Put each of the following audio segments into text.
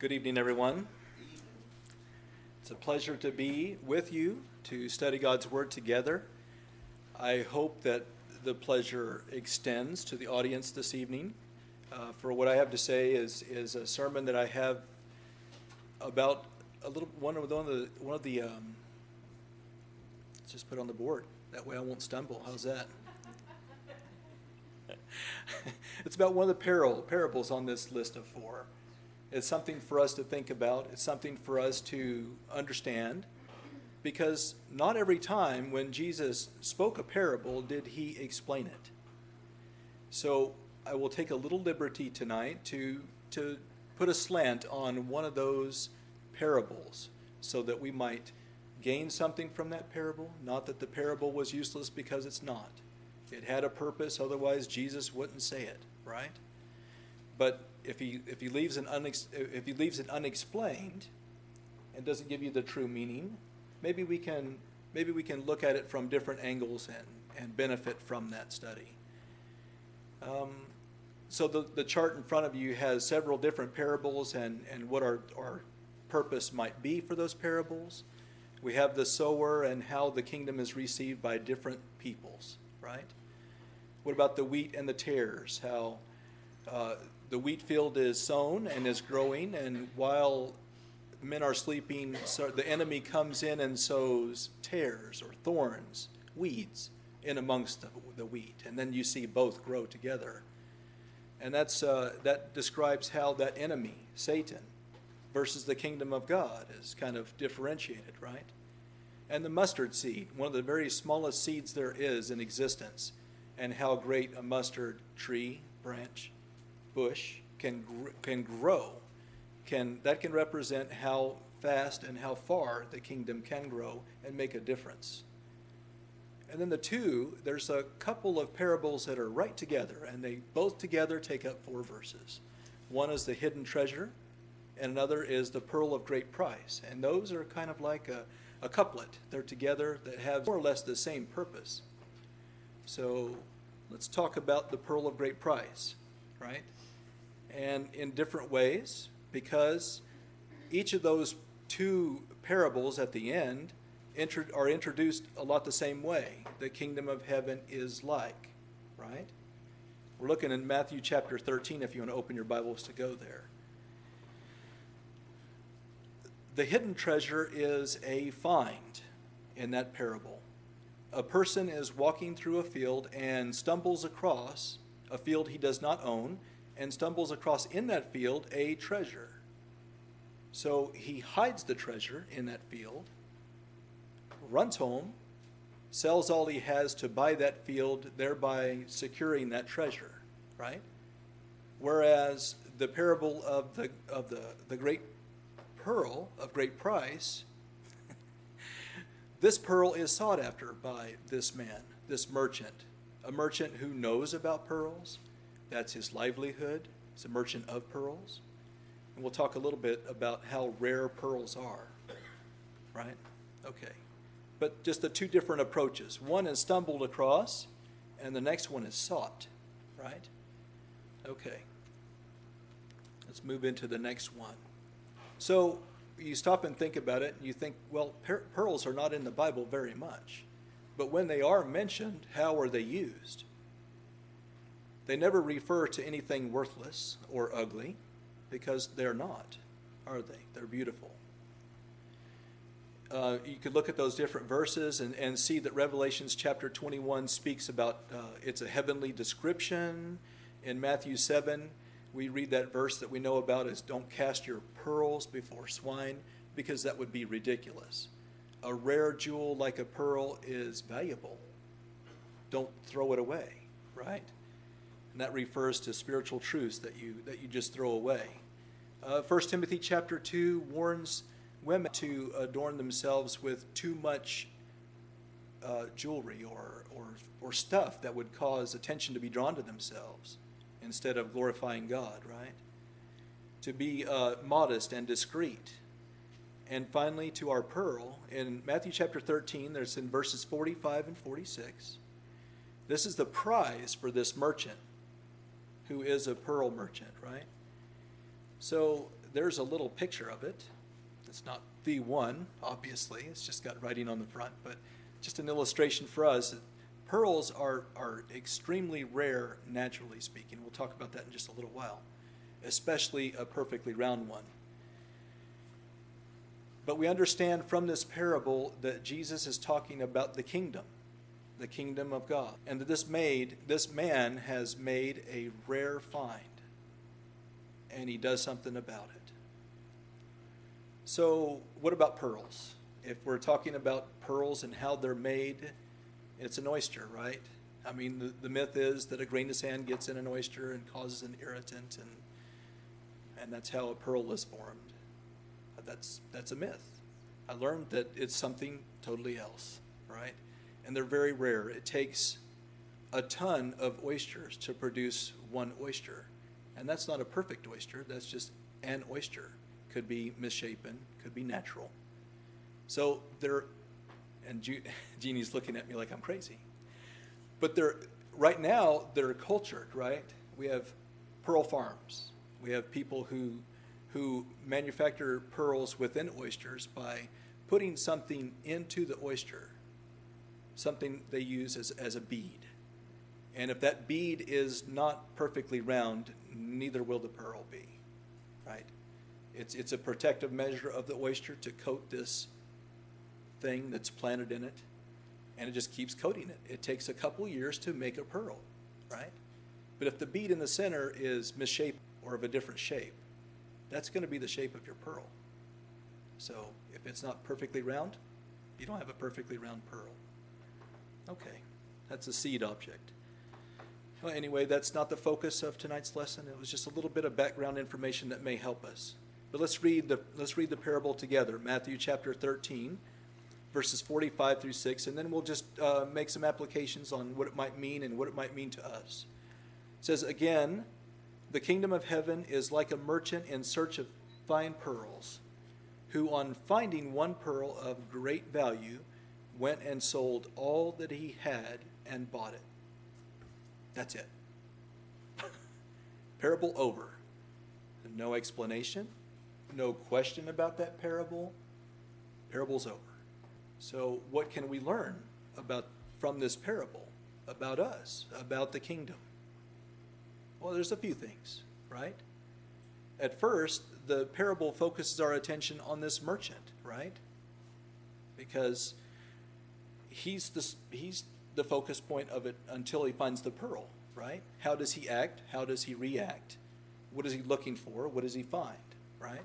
Good evening, everyone. It's a pleasure to be with you to study God's Word together. I hope that the pleasure extends to the audience this evening. For what I have to say is a sermon that I have about one of the let's just put it on the board. That way I won't stumble. How's that? It's about one of the parables on this list of four. It's something for us to think about. It's something for us to understand, because not every time when Jesus spoke a parable did he explain it. So I will take a little liberty tonight to put a slant on one of those parables so that we might gain something from that parable. Not that the parable was useless, because it's not. It had a purpose, otherwise Jesus wouldn't say it, right? But if he leaves it unexplained and doesn't give you the true meaning, maybe we can look at it from different angles and benefit from that study. So the chart in front of you has several different parables and what our purpose might be for those parables. We have the sower and how the kingdom is received by different peoples, right? What about the wheat and the tares? How the wheat field is sown and is growing, and while men are sleeping, so the enemy comes in and sows tares or thorns, weeds, in amongst the wheat. And then you see both grow together. And that describes how that enemy, Satan, versus the kingdom of God is kind of differentiated, right? And the mustard seed, one of the very smallest seeds there is in existence, and how great a mustard tree, branch, bush can grow. That can represent how fast and how far the kingdom can grow and make a difference. And then there's a couple of parables that are right together, and they both together take up 4 verses. One is the hidden treasure, and another is the pearl of great price. And those are kind of like a couplet. They're together that have more or less the same purpose. So let's talk about the pearl of great price, right? And in different ways, because each of those 2 parables at the end are introduced a lot the same way. The kingdom of heaven is like, right? We're looking in Matthew chapter 13, if you want to open your Bibles to go there. The hidden treasure is a find in that parable. A person is walking through a field and stumbles across a field he does not own, and stumbles across in that field a treasure. So he hides the treasure in that field, runs home, sells all he has to buy that field, thereby securing that treasure, right? Whereas the parable of the great pearl of great price, this pearl is sought after by this man, this merchant, a merchant who knows about pearls. That's his livelihood. He's a merchant of pearls. And we'll talk a little bit about how rare pearls are, right? Okay. But just the 2 different approaches. One is stumbled across, and the next one is sought, right? Okay. Let's move into the next one. So you stop and think about it, and you think, well, pearls are not in the Bible very much. But when they are mentioned, how are they used? They never refer to anything worthless or ugly, because they're not, are they? They're beautiful. You could look at those different verses and see that Revelations chapter 21 speaks about it's a heavenly description. In Matthew 7, we read that verse that we know about as don't cast your pearls before swine, because that would be ridiculous. A rare jewel like a pearl is valuable. Don't throw it away, right? And that refers to spiritual truths that you just throw away. 1 Timothy chapter 2 warns women to adorn themselves with too much jewelry or stuff that would cause attention to be drawn to themselves instead of glorifying God, right? To be modest and discreet. And finally, to our pearl, in Matthew chapter 13, there's in verses 45 and 46. This is the prize for this merchant who is a pearl merchant, right? So there's a little picture of it. It's not the one, obviously. It's just got writing on the front, but just an illustration for us. Pearls are extremely rare, naturally speaking. We'll talk about that in just a little while, especially a perfectly round one. But we understand from this parable that Jesus is talking about the kingdom of God, and that this man has made a rare find, and he does something about it. So what about pearls? If we're talking about pearls and how they're made, it's an oyster, right? I mean, the myth is that a grain of sand gets in an oyster and causes an irritant, and that's how a pearl is formed. That's a myth. I learned that it's something totally else, right? And they're very rare. It takes a ton of oysters to produce one oyster. And that's not a perfect oyster. That's just an oyster. Could be misshapen, could be natural. So and Jeannie's looking at me like I'm crazy. But right now, they're cultured, right? We have pearl farms. We have people who manufacture pearls within oysters by putting something into the oyster, something they use as a bead. And if that bead is not perfectly round, neither will the pearl be, right? It's a protective measure of the oyster to coat this thing that's planted in it, and it just keeps coating it. It takes a couple years to make a pearl, right? But if the bead in the center is misshapen or of a different shape, that's going to be the shape of your pearl. So if it's not perfectly round, you don't have a perfectly round pearl. Okay, that's a seed object. Well, anyway, that's not the focus of tonight's lesson. It was just a little bit of background information that may help us. But let's read the parable together. Matthew chapter 13, verses 45 through 6, and then we'll just make some applications on what it might mean and what it might mean to us. It says, "Again, the kingdom of heaven is like a merchant in search of fine pearls, who on finding one pearl of great value went and sold all that he had and bought it." That's it. Parable over. No explanation, no question about that parable. Parable's over. So what can we learn from this parable about us, about the kingdom? Well, there's a few things, right? At first, the parable focuses our attention on this merchant, right? Because he's the focus point of it until he finds the pearl, right? How does he act? How does he react? What is he looking for? What does he find, right?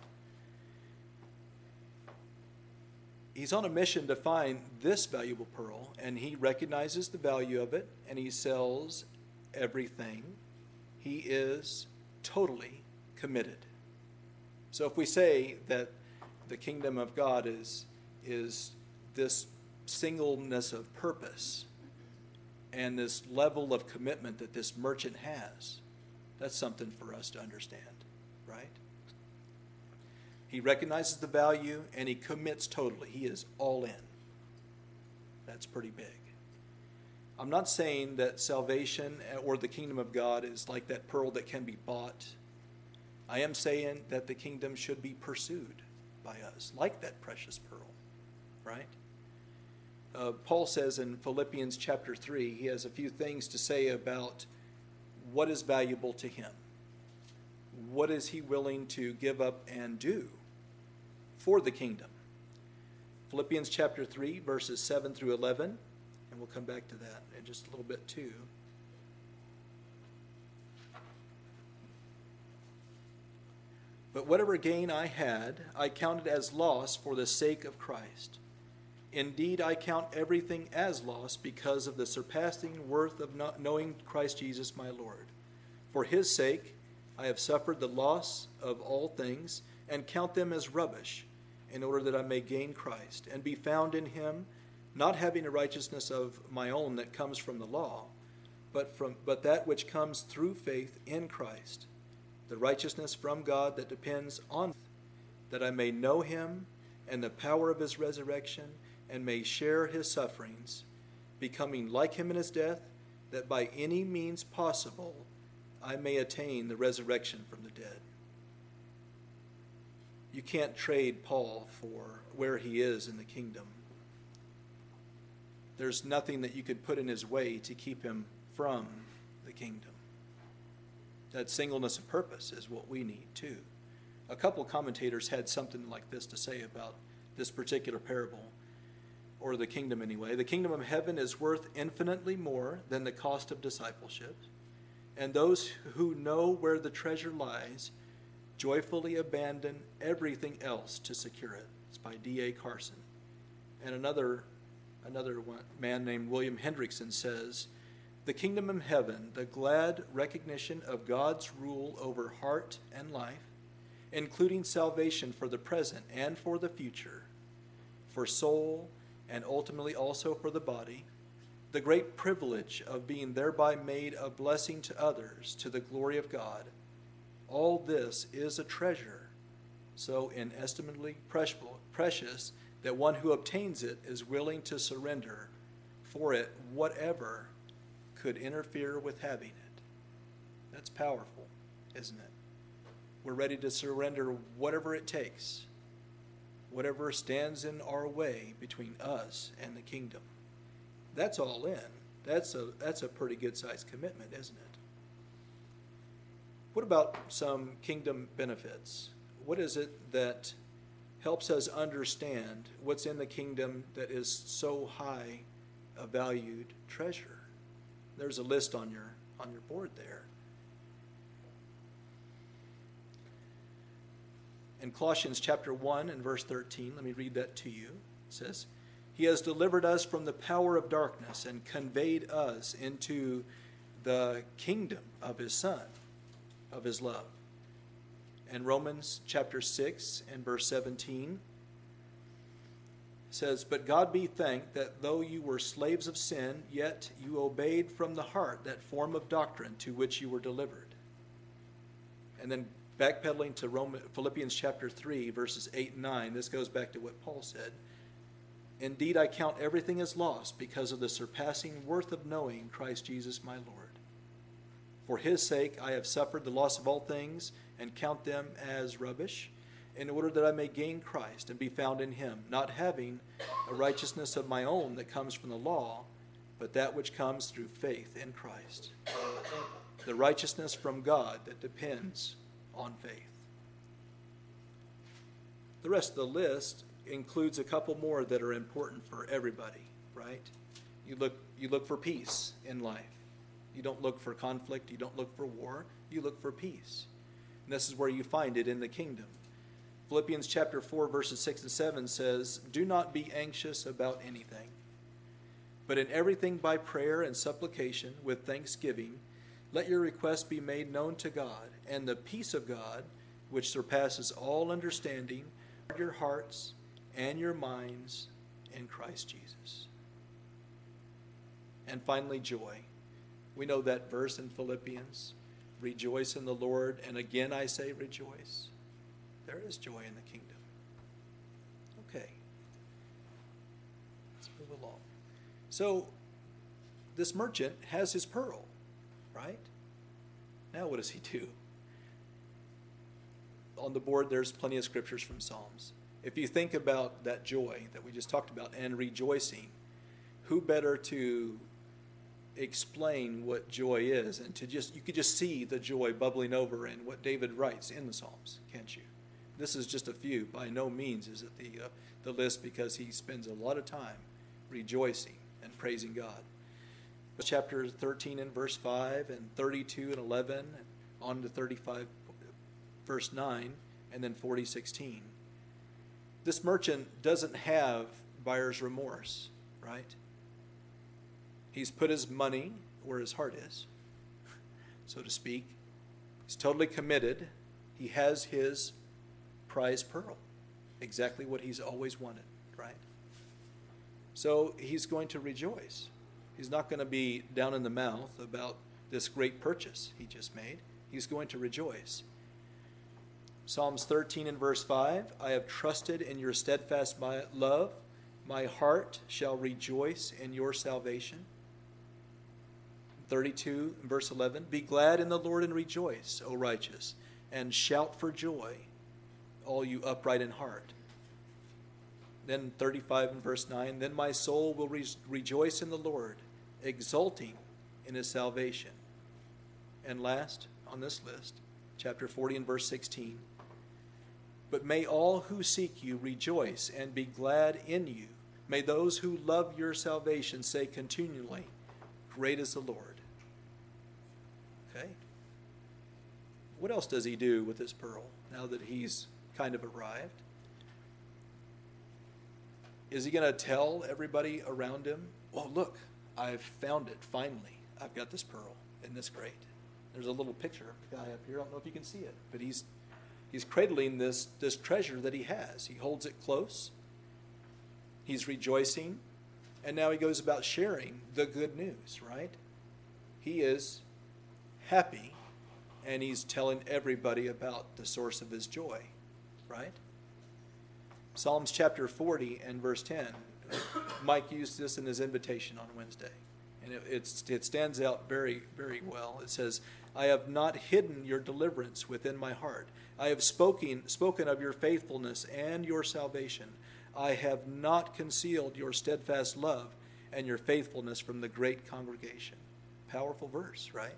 He's on a mission to find this valuable pearl, and he recognizes the value of it, and he sells everything. He is totally committed. So if we say that the kingdom of God is this singleness of purpose and this level of commitment that this merchant has, that's something for us to understand, right? He recognizes the value and he commits totally. He is all in. That's pretty big. I'm not saying that salvation or the kingdom of God is like that pearl that can be bought. I am saying that the kingdom should be pursued by us, like that precious pearl, right? Paul says in Philippians chapter 3, he has a few things to say about what is valuable to him. What is he willing to give up and do for the kingdom? Philippians chapter 3, verses 7 through 11, and we'll come back to that in just a little bit too. "But whatever gain I had, I counted as loss for the sake of Christ. Indeed, I count everything as loss because of the surpassing worth of knowing Christ Jesus my Lord. For his sake, I have suffered the loss of all things and count them as rubbish, in order that I may gain Christ and be found in him, not having a righteousness of my own that comes from the law, but that which comes through faith in Christ, the righteousness from God that depends on faith, that I may know him and the power of his resurrection, and may share his sufferings, becoming like him in his death, that by any means possible I may attain the resurrection from the dead." you can't trade Paul for where he is in the kingdom. There's nothing that you could put in his way to keep him from the kingdom. That singleness of purpose is what we need too. A couple commentators had something like this to say about this particular parable, or the kingdom anyway. The kingdom of heaven is worth infinitely more than the cost of discipleship, and those who know where the treasure lies joyfully abandon everything else to secure it. It's by D.A. Carson. And another man named William Hendrickson says, the kingdom of heaven, the glad recognition of God's rule over heart and life, including salvation for the present and for the future, for soul, and ultimately also for the body, the great privilege of being thereby made a blessing to others to the glory of God. All this is a treasure so inestimably precious that one who obtains it is willing to surrender for it whatever could interfere with having it. That's powerful, isn't it? We're ready to surrender whatever it takes, whatever stands in our way between us and the kingdom. That's all in. That's a pretty good-sized commitment, isn't it? What about some kingdom benefits? What is it that helps us understand what's in the kingdom that is so high a valued treasure? There's a list on your board there. In Colossians chapter 1 and verse 13, let me read that to you. It says, He has delivered us from the power of darkness and conveyed us into the kingdom of His Son, of His love. And Romans chapter 6 and verse 17 says, But God be thanked that though you were slaves of sin, yet you obeyed from the heart that form of doctrine to which you were delivered. And then backpedaling to Philippians chapter 3, verses 8 and 9, this goes back to what Paul said. Indeed, I count everything as lost because of the surpassing worth of knowing Christ Jesus my Lord. For His sake I have suffered the loss of all things and count them as rubbish, in order that I may gain Christ and be found in Him, not having a righteousness of my own that comes from the law, but that which comes through faith in Christ. The righteousness from God that depends on faith. The rest of the list includes a couple more that are important for everybody, right? You look for peace in life. You don't look for conflict. You don't look for war. You look for peace. And this is where you find it in the kingdom. Philippians chapter 4, verses 6 and 7 says, Do not be anxious about anything, but in everything by prayer and supplication with thanksgiving, let your requests be made known to God, and the peace of God, which surpasses all understanding, guard your hearts and your minds in Christ Jesus. And finally, joy. We know that verse in Philippians, rejoice in the Lord, and again I say rejoice. There is joy in the kingdom. Okay. Let's move along. So, this merchant has his pearl, right? Now what does he do? On the board there's plenty of scriptures from Psalms. If you think about that joy that we just talked about and rejoicing, who better to explain what joy is, and you could just see the joy bubbling over in what David writes in the Psalms, can't you? This is just a few. By no means is it the list, because he spends a lot of time rejoicing and praising God. Chapter 13 and verse 5, and 32 and 11, and on to 35 verse 9, and then 40:16. This merchant doesn't have buyer's remorse, right? He's put his money where his heart is, so to speak. He's totally committed. He has his prized pearl, exactly what he's always wanted, right? So he's going to rejoice. He's not going to be down in the mouth about this great purchase he just made. He's going to rejoice. Psalms 13 and verse 5, I have trusted in your steadfast love. My heart shall rejoice in your salvation. 32 and verse 11, be glad in the Lord and rejoice, O righteous, and shout for joy, all you upright in heart. Then 35 and verse 9, then my soul will rejoice in the Lord, exulting in his salvation. And last on this list, chapter 40 and verse 16, but may all who seek you rejoice and be glad in you. May those who love your salvation say continually, great is the Lord. Okay. What else does he do with this pearl now that he's kind of arrived? Is he going to tell everybody around him, oh, look, I've found it, finally. I've got this pearl. Isn't this great? There's a little picture of the guy up here. I don't know if you can see it, but he's cradling this treasure that he has. He holds it close. He's rejoicing. And now he goes about sharing the good news, right? He is happy, and he's telling everybody about the source of his joy, right? Psalms chapter 40 and verse 10. Mike used this in his invitation on Wednesday. And it stands out very, very well. It says, I have not hidden your deliverance within my heart. I have spoken of your faithfulness and your salvation. I have not concealed your steadfast love and your faithfulness from the great congregation. Powerful verse, right?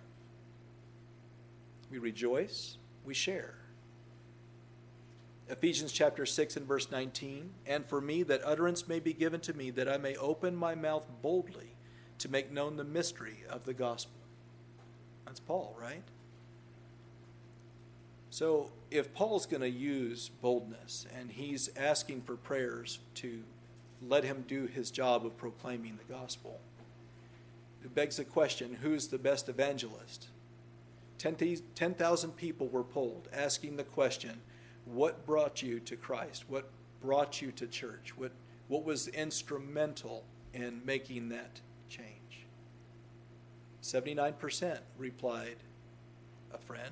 We rejoice, we share. Ephesians chapter 6 and verse 19, and for me that utterance may be given to me, that I may open my mouth boldly to make known the mystery of the gospel. That's Paul, right? So if Paul's going to use boldness and he's asking for prayers to let him do his job of proclaiming the gospel, it begs the question, who's the best evangelist? 10,000 people were polled asking the question, what brought you to Christ? What brought you to church? What was instrumental in making that change? 79% replied, a friend,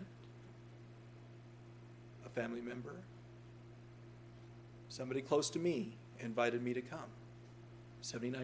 a family member, somebody close to me invited me to come. 79%.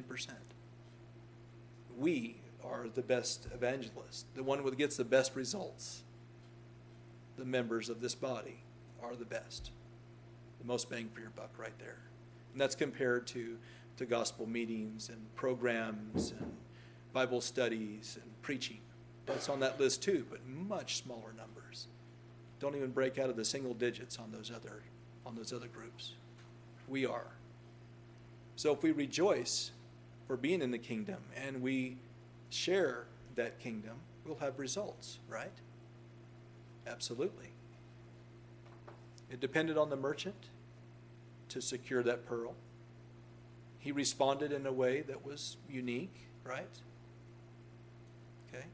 We are the best evangelists, the one that gets the best results. The members of this body are the best. The most bang for your buck right there. And that's compared to gospel meetings and programs and Bible studies and preaching. That's on that list too, but much smaller numbers. Don't even break out of the single digits on those other groups. We are. So if we rejoice for being in the kingdom and we share that kingdom, we'll have results, right? Absolutely. It depended on the merchant to secure that pearl. He responded in a way that was unique, right? Okay.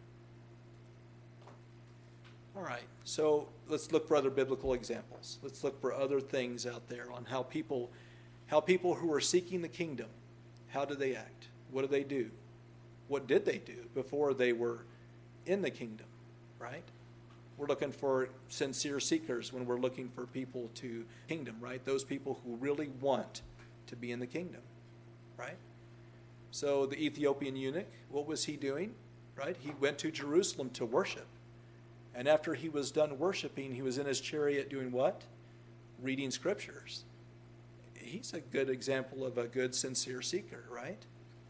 All right. So let's look for other biblical examples. Let's look for other things out there on how people who are seeking the kingdom, how do they act? What do they do? What did they do before they were in the kingdom, right? We're looking for sincere seekers when we're looking for people to kingdom, right? Those people who really want to be in the kingdom, right? So the Ethiopian eunuch, what was he doing, right? He went to Jerusalem to worship. And after he was done worshiping, he was in his chariot doing what? Reading scriptures. He's a good example of a good, sincere seeker, right?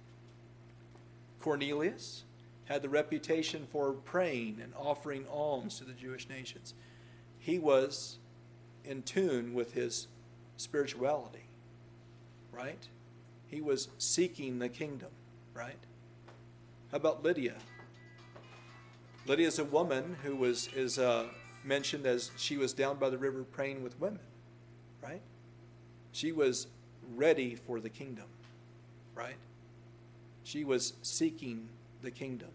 Cornelius had the reputation for praying and offering alms to the Jewish nations. He was in tune with his spirituality, right? He was seeking the kingdom, right? How about Lydia? Lydia is a woman who is mentioned as she was down by the river praying with women, right? She was ready for the kingdom, right? She was seeking the kingdom.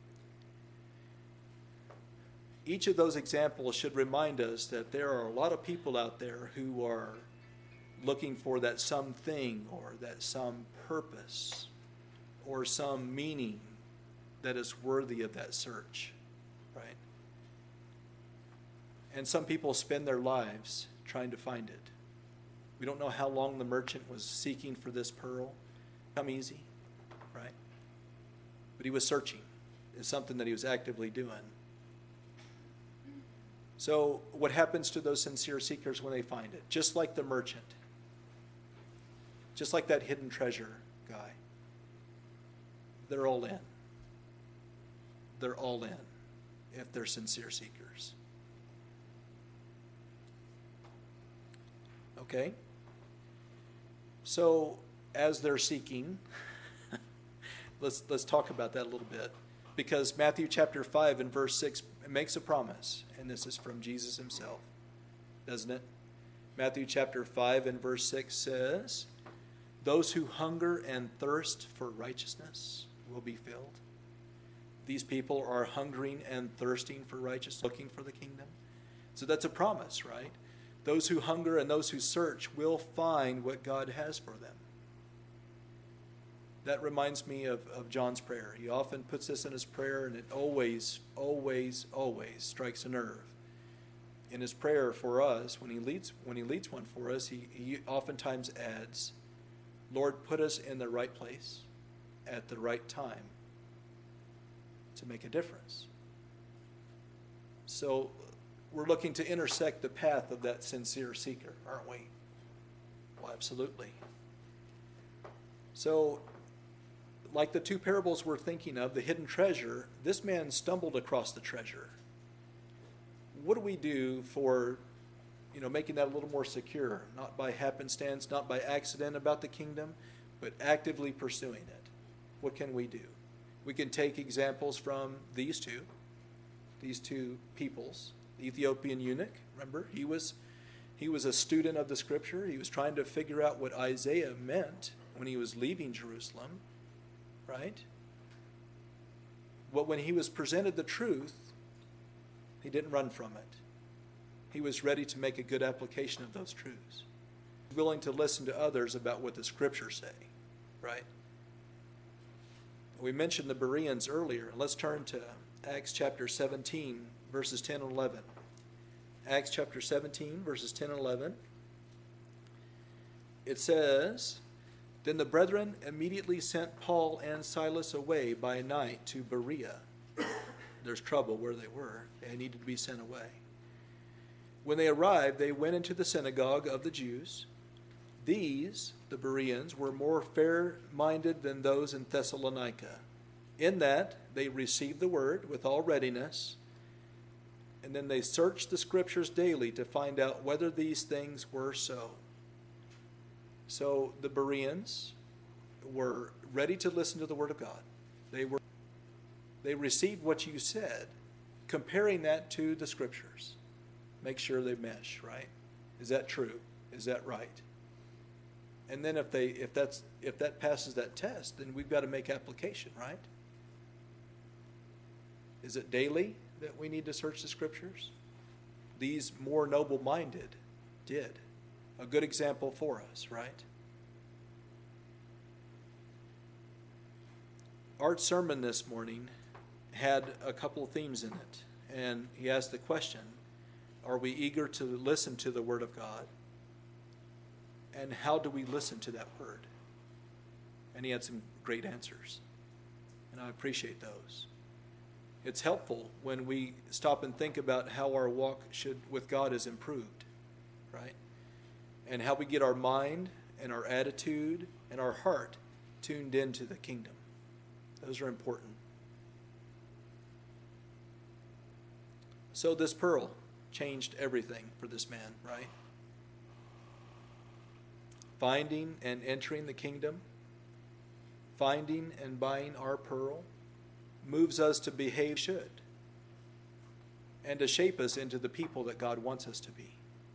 Each of those examples should remind us that there are a lot of people out there who are looking for that something or that some purpose or some meaning that is worthy of that search, right? And some people spend their lives trying to find it. We don't know how long the merchant was seeking for this pearl. Come easy, right? But he was searching. It's something that he was actively doing. So what happens to those sincere seekers when they find it? Just like the merchant, just like that hidden treasure guy, they're all in. They're all in if they're sincere seekers. Okay? So as they're seeking, let's talk about that a little bit. Because Matthew chapter 5 and verse 6 makes a promise, and this is from Jesus himself, doesn't it? Matthew chapter 5 and verse 6 says, "Those who hunger and thirst for righteousness will be filled." These people are hungering and thirsting for righteousness, looking for the kingdom. So that's a promise, right? Those who hunger and those who search will find what God has for them. That reminds me of John's prayer. He often puts this in his prayer, and it always, always, always strikes a nerve. In his prayer for us, when he leads one for us, he oftentimes adds, "Lord, put us in the right place at the right time to make a difference." So we're looking to intersect the path of that sincere seeker, aren't we? Well, absolutely. So, like the two parables we're thinking of, the hidden treasure, this man stumbled across the treasure. What do we do for, making that a little more secure? Not by happenstance, not by accident about the kingdom, but actively pursuing it. What can we do? We can take examples from these two peoples. The Ethiopian eunuch, remember, he was a student of the scripture. He was trying to figure out what Isaiah meant when he was leaving Jerusalem. Right? But when he was presented the truth, he didn't run from it. He was ready to make a good application of those truths. Willing to listen to others about what the scriptures say. Right? We mentioned the Bereans earlier. Let's turn to Acts chapter 17, verses 10 and 11. Acts chapter 17, verses 10 and 11. It says, "Then the brethren immediately sent Paul and Silas away by night to Berea." There's trouble where they were. They needed to be sent away. "When they arrived, they went into the synagogue of the Jews. These, the Bereans, were more fair-minded than those in Thessalonica, in that they received the word with all readiness, and then they searched the scriptures daily to find out whether these things were so." So the Bereans were ready to listen to the word of God. They received what you said, comparing that to the scriptures. Make sure they mesh, right? Is that true? Is that right? And then if that passes that test, then we've got to make application, right? Is it daily that we need to search the scriptures? These more noble-minded did. A good example for us, right? Art's sermon this morning had a couple of themes in it. And he asked the question, are we eager to listen to the Word of God? And how do we listen to that Word? And he had some great answers. And I appreciate those. It's helpful when we stop and think about how our walk with God is improved, right? And how we get our mind and our attitude and our heart tuned into the kingdom. Those are important. So this pearl changed everything for this man, right? Finding and entering the kingdom, finding and buying our pearl, moves us to behave should, and to shape us into the people that God wants us to be.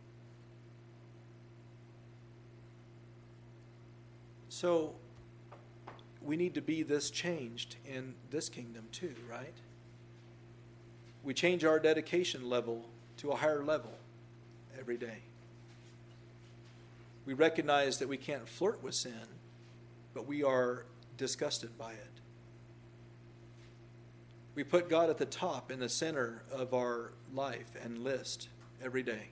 So we need to be this changed in this kingdom too, right? We change our dedication level to a higher level every day. We recognize that we can't flirt with sin, but we are disgusted by it. We put God at the top, in the center of our life and list every day.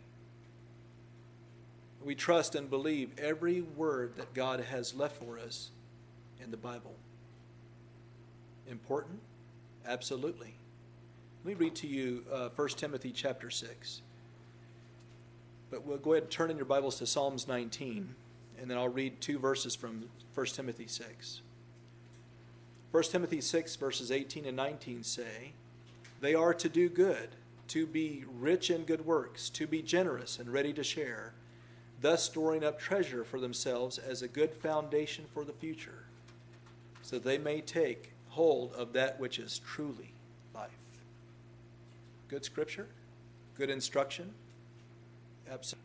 We trust and believe every word that God has left for us in the Bible. Important? Absolutely. Let me read to you 1 Timothy chapter 6. But we'll go ahead and turn in your Bibles to Psalms 19, and then I'll read 2 verses from 1 Timothy 6. 1 Timothy 6, verses 18 and 19 say, "They are to do good, to be rich in good works, to be generous and ready to share, thus storing up treasure for themselves as a good foundation for the future, so they may take hold of that which is truly life." Good scripture? Good instruction? Absolutely.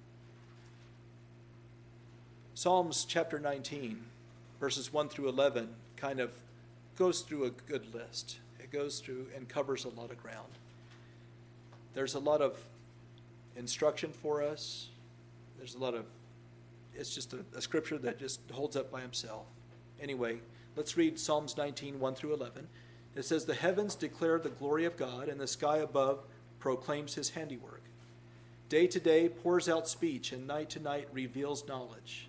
Psalms chapter 19, verses 1 through 11, kind of goes through a good list. It goes through and covers a lot of ground. There's a lot of instruction for us. It's just a scripture that just holds up by himself. Anyway, let's read Psalms 19, 1 through 11. It says, "The heavens declare the glory of God, and the sky above proclaims his handiwork. Day to day pours out speech, and night to night reveals knowledge.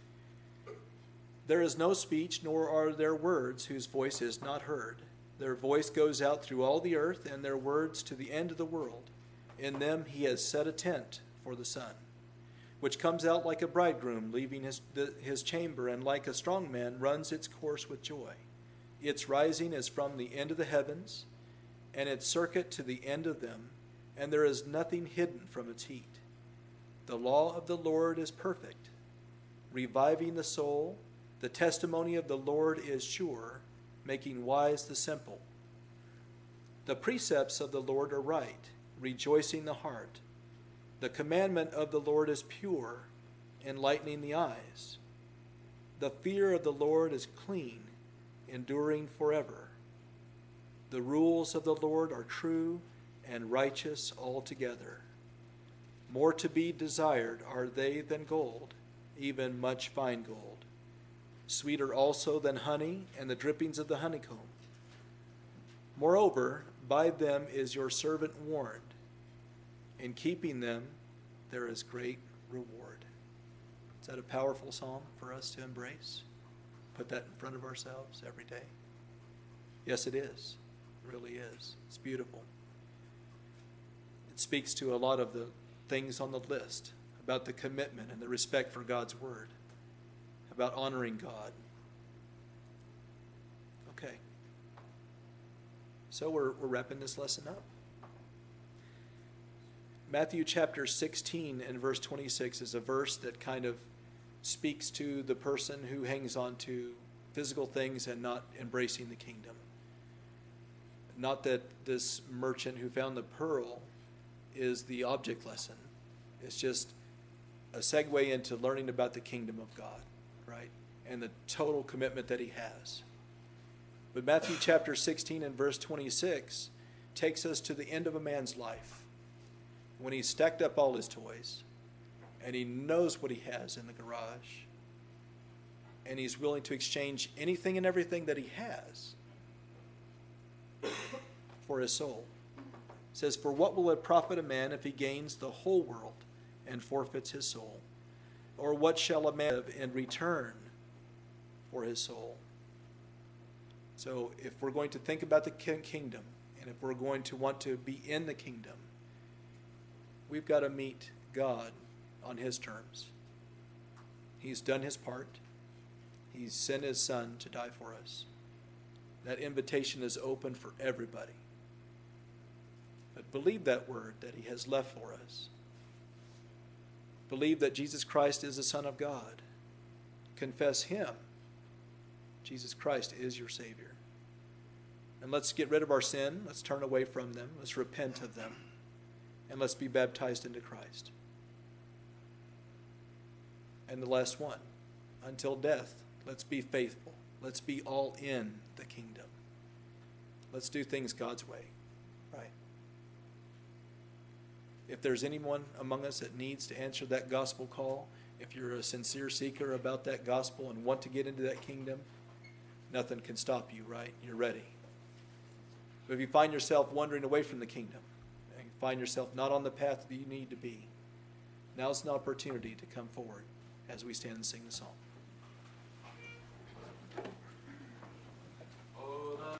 There is no speech, nor are there words whose voice is not heard. Their voice goes out through all the earth, and their words to the end of the world. In them he has set a tent for the sun, which comes out like a bridegroom leaving his chamber, and like a strong man runs its course with joy. Its rising is from the end of the heavens, and its circuit to the end of them, and there is nothing hidden from its heat. The law of the Lord is perfect, reviving the soul. The testimony of the Lord is sure, making wise the simple. The precepts of the Lord are right, rejoicing the heart. The commandment of the Lord is pure, enlightening the eyes. The fear of the Lord is clean, enduring forever. The rules of the Lord are true and righteous altogether. More to be desired are they than gold, even much fine gold. Sweeter also than honey and the drippings of the honeycomb. Moreover, by them is your servant warned. In keeping them, there is great reward." Is that a powerful psalm for us to embrace? Put that in front of ourselves every day? Yes, it is. It really is. It's beautiful. It speaks to a lot of the things on the list about the commitment and the respect for God's word, about honoring God. Okay. So we're wrapping this lesson up. Matthew chapter 16 and verse 26 is a verse that kind of speaks to the person who hangs on to physical things and not embracing the kingdom. Not that this merchant who found the pearl is the object lesson. It's just a segue into learning about the kingdom of God, right? And the total commitment that he has. But Matthew chapter 16 and verse 26 takes us to the end of a man's life, when he's stacked up all his toys and he knows what he has in the garage, and he's willing to exchange anything and everything that he has for his soul. It says, "For what will it profit a man if he gains the whole world and forfeits his soul? Or what shall a man have in return for his soul?" So if we're going to think about the kingdom, and if we're going to want to be in the kingdom, we've got to meet God on his terms. He's done his part. He's sent his son to die for us. That invitation is open for everybody. But believe that word that he has left for us. Believe that Jesus Christ is the Son of God. Confess him. Jesus Christ is your Savior. And let's get rid of our sin. Let's turn away from them. Let's repent of them. And let's be baptized into Christ. And the last one, until death, let's be faithful. Let's be all in the kingdom. Let's do things God's way, right? If there's anyone among us that needs to answer that gospel call, if you're a sincere seeker about that gospel and want to get into that kingdom, nothing can stop you, right? You're ready. But if you find yourself wandering away from the kingdom, and you find yourself not on the path that you need to be, now's an opportunity to come forward as we stand and sing the song.